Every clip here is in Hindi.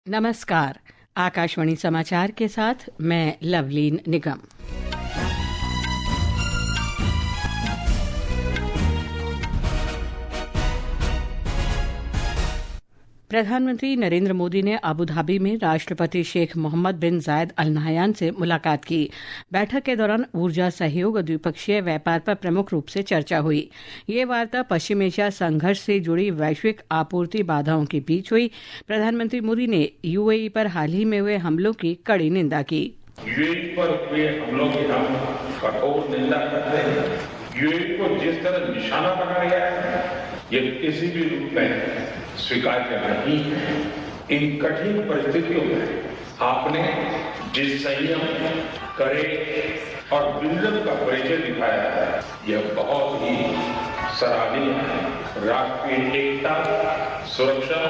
नमस्कार। आकाशवाणी समाचार के साथ मैं लवलीन निगम। प्रधानमंत्री नरेंद्र मोदी ने अबू धाबी में राष्ट्रपति शेख मोहम्मद बिन जायद अल नहयान से मुलाकात की। बैठक के दौरान ऊर्जा सहयोग और द्विपक्षीय व्यापार पर प्रमुख रूप से चर्चा हुई। ये वार्ता पश्चिम एशिया संघर्ष से जुड़ी वैश्विक आपूर्ति बाधाओं के बीच हुई। प्रधानमंत्री मोदी ने यूएई पर हाल ही में हुए हमलों की कड़ी निंदा की। यूएई पर हुए हमलों की हम कठोर निंदा करते हैं। यूएई को जिस तरह निशाना बनाया गया है, ये किसी भी रूप में स्वीकार्य नहीं है। इन कठिन परिस्थितियों में आपने जिस संयम, कड़े और विजन का परिचय दिखाया है, यह बहुत ही सराहनीय है। राष्ट्रीय एकता, सुरक्षा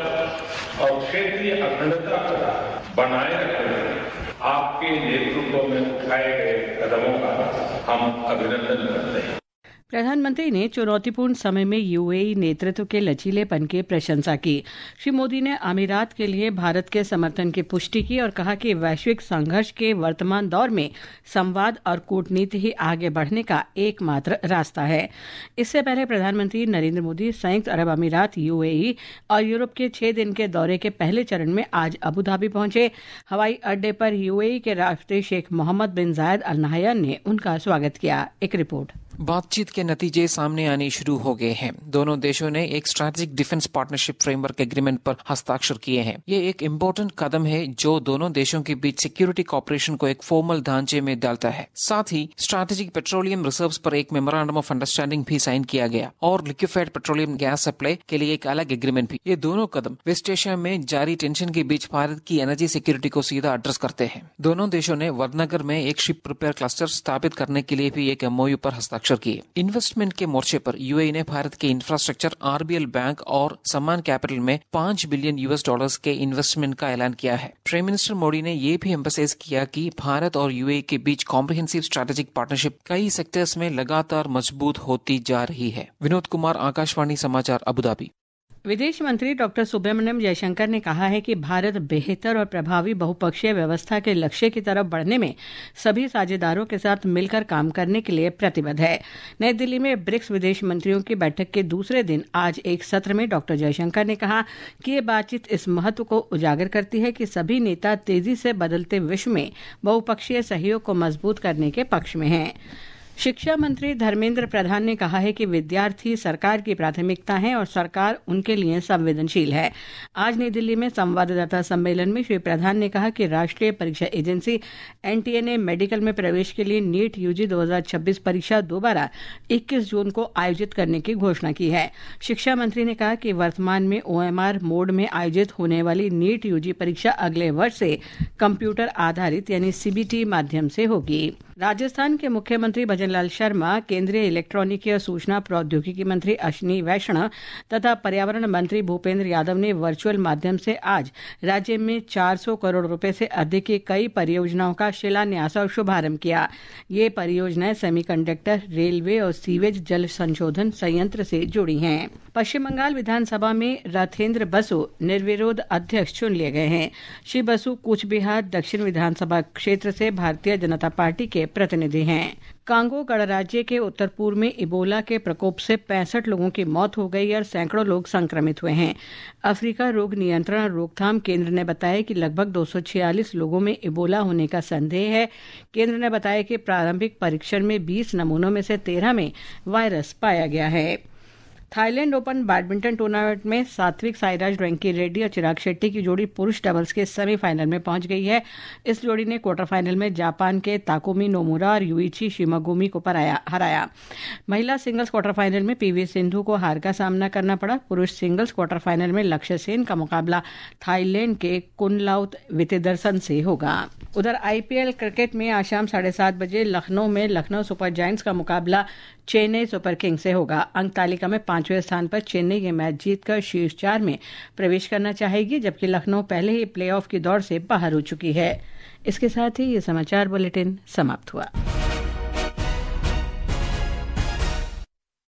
और क्षेत्रीय अखंडता को बनाए रखने में आपके नेतृत्व में उठाए गए कदमों का हम अभिनंदन करते हैं। प्रधानमंत्री ने चुनौतीपूर्ण समय में यूएई नेतृत्व के लचीलेपन की प्रशंसा की। श्री मोदी ने अमीरात के लिए भारत के समर्थन की पुष्टि की और कहा कि वैश्विक संघर्ष के वर्तमान दौर में संवाद और कूटनीति ही आगे बढ़ने का एकमात्र रास्ता है। इससे पहले प्रधानमंत्री नरेंद्र मोदी संयुक्त अरब अमीरात, यूएई और यूरोप के 6 दिन के दौरे के पहले चरण में आज अबू धाबी पहुंचे। हवाई अड्डे पर यूएई के राष्ट्रपति शेख मोहम्मद बिन जायद अल नहयान ने उनका स्वागत किया। एक रिपोर्ट। बातचीत के नतीजे सामने आने शुरू हो गए हैं। दोनों देशों ने एक strategic defence partnership framework agreement पर हस्ताक्षर किए हैं। ये एक इम्पोर्टेंट कदम है जो दोनों देशों के बीच सिक्योरिटी कॉपरेशन को एक फॉर्मल ढांचे में डालता है। साथ ही स्ट्रैटेजिक पेट्रोलियम रिजर्व्स पर एक मेमोरेंडम ऑफ अंडरस्टैंडिंग भी साइन किया गया और लिक्विफाइड पेट्रोलियम गैस सप्लाई के लिए एक अलग एग्रीमेंट भी। ये दोनों कदम वेस्ट एशिया में जारी टेंशन के बीच भारत की एनर्जी सिक्योरिटी को सीधा एड्रेस करते हैं। दोनों देशों ने वडनगर में एक शिप रिपेयर क्लस्टर स्थापित करने के लिए भी एक एमओयू पर हस्ताक्षर किए। इन्वेस्टमेंट के मोर्चे पर यूएई ने भारत के इंफ्रास्ट्रक्चर, आरबीएल बैंक और सम्मान कैपिटल में $5 बिलियन के इन्वेस्टमेंट का ऐलान किया है। प्राइम मिनिस्टर मोदी ने यह भी एम्फसाइज किया कि भारत और यूएई के बीच कॉम्प्रिहेंसिव स्ट्रैटेजिक पार्टनरशिप कई सेक्टर्स में लगातार मजबूत होती जा रही है। विनोद कुमार, आकाशवाणी समाचार, अबू धाबी। विदेश मंत्री डॉक्टर सुब्रमण्यम जयशंकर ने कहा है कि भारत बेहतर और प्रभावी बहुपक्षीय व्यवस्था के लक्ष्य की तरफ बढ़ने में सभी साझेदारों के साथ मिलकर काम करने के लिए प्रतिबद्ध है। नई दिल्ली में ब्रिक्स विदेश मंत्रियों की बैठक के दूसरे दिन आज एक सत्र में डॉक्टर जयशंकर ने कहा कि ये बातचीत इस महत्व को उजागर करती है कि सभी नेता तेजी से बदलते विश्व में बहुपक्षीय सहयोग को मजबूत करने के पक्ष में हैं। शिक्षा मंत्री धर्मेंद्र प्रधान ने कहा है कि विद्यार्थी सरकार की प्राथमिकता हैं और सरकार उनके लिए संवेदनशील है। आज नई दिल्ली में संवाददाता सम्मेलन में श्री प्रधान ने कहा कि राष्ट्रीय परीक्षा एजेंसी एनटीए ने मेडिकल में प्रवेश के लिए नीट यूजी 2026 परीक्षा दोबारा 21 जून को आयोजित करने की घोषणा की है। शिक्षा मंत्री ने कहा कि वर्तमान में ओएमआर मोड में आयोजित होने वाली नीट यूजी परीक्षा अगले वर्ष से कंप्यूटर आधारित यानी सीबीटी माध्यम से होगी। राजस्थान के मुख्यमंत्री भजनलाल शर्मा, केंद्रीय इलेक्ट्रॉनिकी और सूचना प्रौद्योगिकी मंत्री अश्विनी वैष्णव तथा पर्यावरण मंत्री भूपेंद्र यादव ने वर्चुअल माध्यम से आज राज्य में 400 करोड़ रुपए से अधिक की कई परियोजनाओं का शिलान्यास और शुभारंभ किया। ये परियोजनाएं सेमीकंडक्टर, रेलवे और सीवेज जल संशोधन संयंत्र से जुड़ी हैं। पश्चिम बंगाल विधानसभा में राथेंद्र बसु निर्विरोध अध्यक्ष चुन लिए गए हैं। श्री बसु कूच बिहार दक्षिण विधानसभा क्षेत्र से भारतीय जनता पार्टी के प्रतिनिधि हैं। कांगो गणराज्य के उत्तर पूर्व में इबोला के प्रकोप से 65 लोगों की मौत हो गई और सैकड़ों लोग संक्रमित हुए हैं। अफ्रीका रोग नियंत्रण और रोकथाम केंद्र ने बताया कि लगभग 246 लोगों में इबोला होने का संदेह है। केंद्र ने बताया कि प्रारंभिक परीक्षण में 20 नमूनों में से 13 में वायरस पाया गया है। थाईलैंड ओपन बैडमिंटन टूर्नामेंट में सात्विक साईराज रैंकी रेड्डी और चिराग शेट्टी की जोड़ी पुरुष डबल्स के सेमीफाइनल में पहुंच गई है। इस जोड़ी ने क्वार्टर फाइनल में जापान के ताकुमी नोमुरा और यूइची शिमागुमी को हराया। महिला सिंगल्स क्वार्टर फाइनल में पीवी सिंधु को हार का सामना करना पड़ा। पुरुष सिंगल्स क्वार्टर फाइनल में लक्ष्य सेन का मुकाबला थाईलैंड के कुनलाउत वितेदर्शन से होगा। उधर आईपीएल क्रिकेट में आज शाम 7:30 बजे लखनऊ में लखनऊ सुपर जायंट्स का मुकाबला चेन्नई सुपर किंग्स से होगा। अंक तालिका में 5वें स्थान पर चेन्नई ये मैच जीतकर शीर्ष 4 में प्रवेश करना चाहेगी, जबकि लखनऊ पहले ही प्लेऑफ की दौड़ से बाहर हो चुकी है। इसके साथ ही ये समाचार बुलेटिन समाप्त हुआ।